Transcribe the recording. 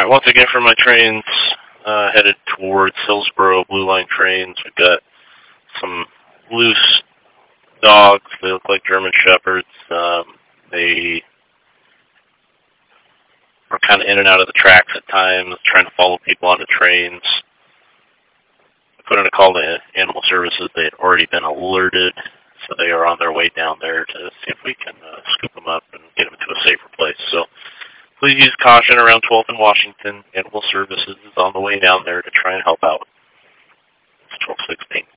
Alright, once again for my trains, headed towards Hillsboro Blue Line trains. We've got some loose dogs. They look like German Shepherds. They are kind of in and out of the tracks at times, trying to follow people onto trains. I put in a call to Animal Services. They had already been alerted, so they are on their way down there to see if we can scoop them up and get them to a safer place. So please use caution around 12th and Washington. Animal Services is on the way down there to try and help out. It's 12:16.